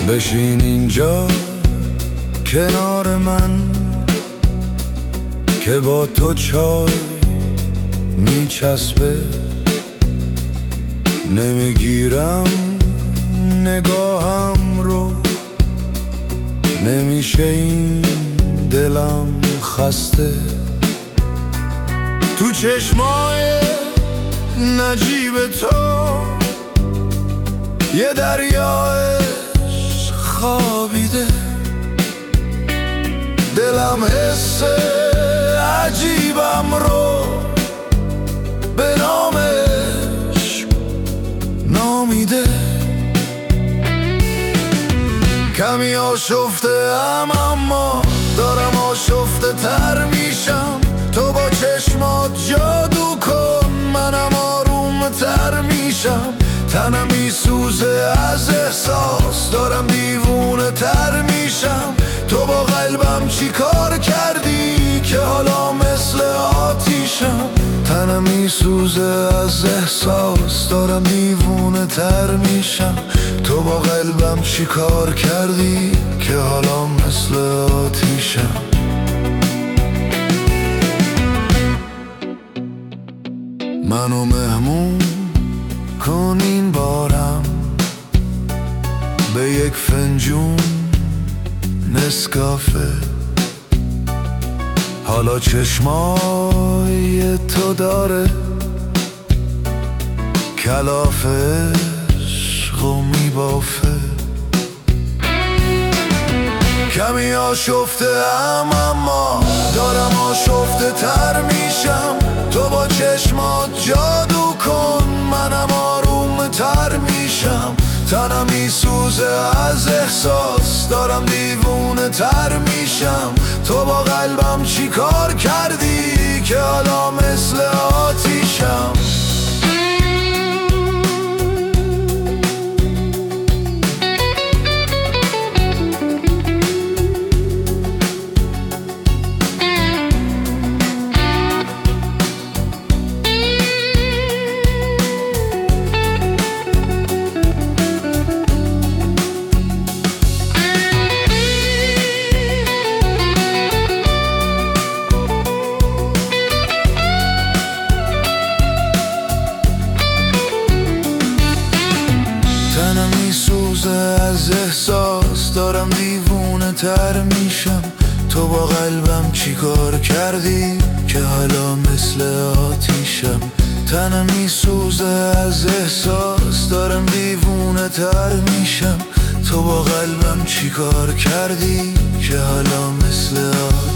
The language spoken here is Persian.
بشین اینجا کنار من که با تو چای میچسبه. نمیگیرم نگاهم رو، نمیشه این دلم خسته. تو چشمای نجیب تو یه دریای خوابیده. دلم حس عجیبم رو به نامش نامیده. کمی آشفته ام اما دارم آشفته تر میشم. تو با چشمات جادو کن منم آروم تر میشم. تنم میسوزه از احساس دارم دیوونه تر میشم. تو با قلبم چی کار کردی که حالا مثل آتیشم. تنم میسوزه از احساس دارم دیوونه تر میشم. تو با قلبم چی کار کردی که حالا مثل آتیشم. منو مهمون کن این بارم به یک فنجون نسکافه. حالا چشمای تو داره کلاف عشقو میبافه. کمی آشفته ام اما دارم آشفته تر میشم. تو با چشمات جادو کن منم آروم تر میشم. تنم میسوزه از احساس دارم دیوونه تر میشم. تو با قلبم چی کار کردی که حالا مثل آتیشم. تنم میسوزه از احساس دارم دیوونه تر میشم. تو با قلبم چی کار کردی که حالا مثل آتیشم. تنم میسوزه از احساس دارم دیوونه تر میشم. تو با قلبم چی کار کردی که حالا مثل آتیشم.